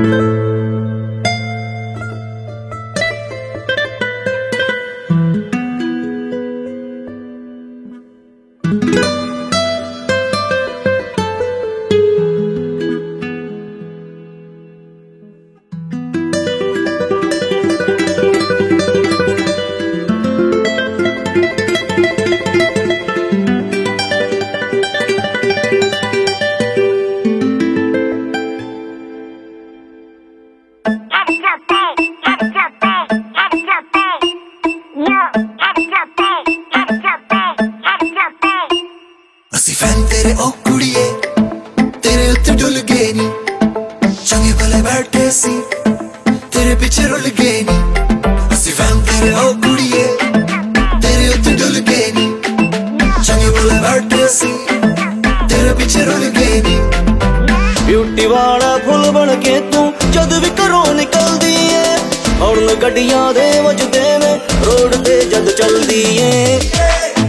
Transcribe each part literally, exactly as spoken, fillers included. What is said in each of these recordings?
तेरे ओ कुड़िए तेरे उत्ते डुल गए नी चंगे भले बैठे सी तेरे पीछे रुल गए नी असी फैन तेरे ओ कुड़िए तेरे उत्ते डुल गए नी चंगे भले बैठे सी तेरे पीछे रुल गए नी ब्यूटी वाला फुल बन के तू जद भी घरों निकलदी है हॉर्न गड्डियां दे वजदे ने रोड ते जद चलदी है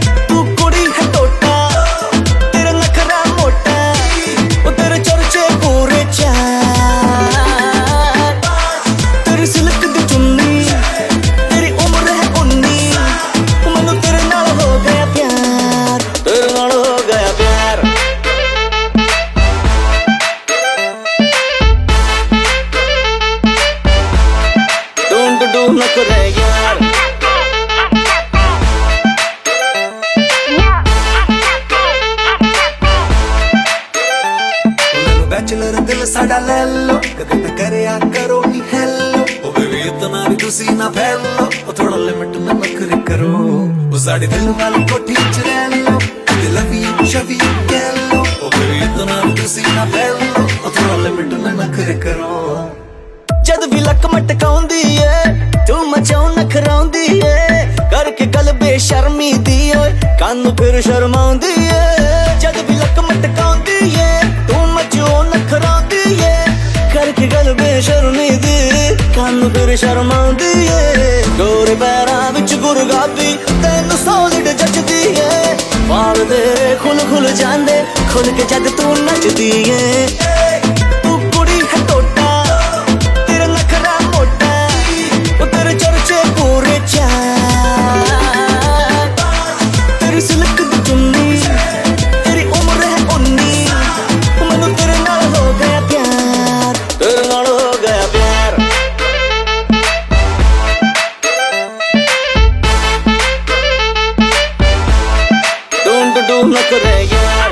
न करे यार बैचलर दिल साडा ले लो कदे ते करया करो नी हेलो ओ बेबी इतना भी तुसी ना फैलो ओ थोड़ा लिमिट में नखरे करो ओ साडे दिल वाली कोठी च रह लो आई लव यू शवी कह लो ओ बेबी इतना भी तुसी ना फैलो ओ थोड़ा लिमिट में नखरे करो जद भी लक मटकाउंदी है तू मचाऊ नखराउंदी है करके गल बेशर्मी दी ओए कानू फिर शर्माउंदी है जद भी लक मटकाउंदी है तू मचाऊ नखराउंदी है करके गल बेशर्मी दी कानू फिर शर्माउंदी है गोरे पैरां विच गुरगाबी तैनू सॉलिड जचदी है वाल तेरे खुल खुल जांदे खुल के जद तू नचदी है न करे यार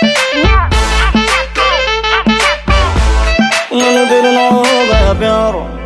मैंने तेरे नाल हो गया प्यार।